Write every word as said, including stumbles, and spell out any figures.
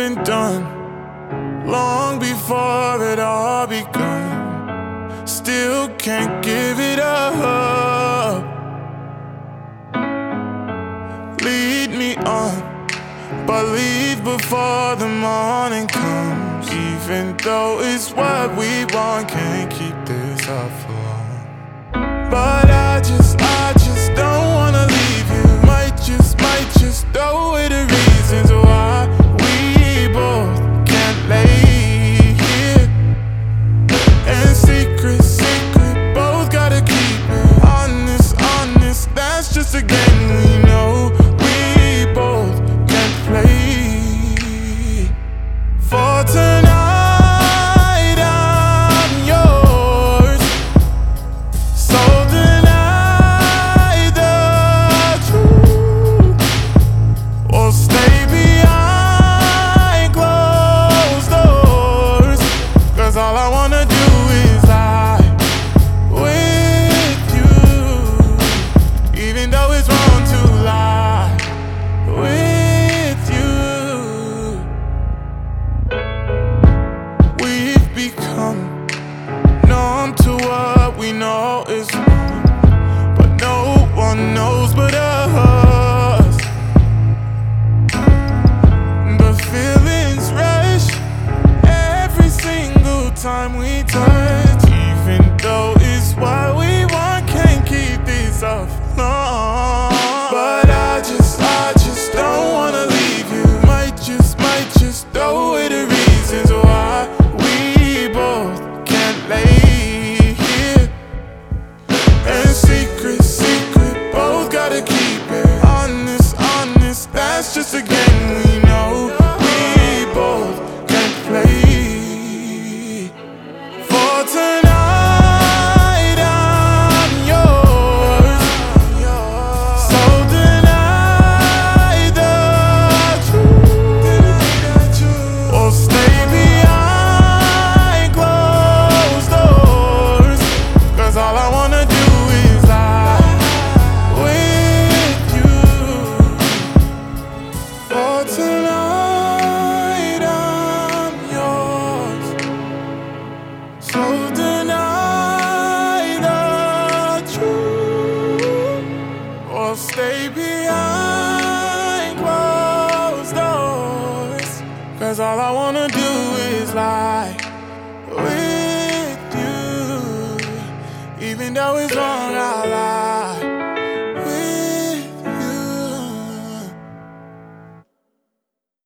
been done long before it all begun. Still can't give it up. Lead me on, but leave before the morning comes. Even though it's what we want, can't keep this up for long. But I just, I just don't wanna leave you. Might just, might just throw away the reasons why we both can't lay here. And secret, secret, both gotta keep it honest, honest. That's just a game we know we both can't play. For tonight to what we know is wrong, but no one knows but us. The feelings rush every single time we touch. Even though it's what we want, can't keep this up long. But I just, I just don't wanna leave you. Might just, might just throw away the reasons why we both can't lay. That's just a game we know we both can play. For tonight I'm yours, so deny the truth, or stay behind closed doors. Cause all I wanna do is lie with you. For tonight I'm yours, so deny the truth, or stay behind closed doors. Cause all I wanna do is lie with you, even though it's wrong.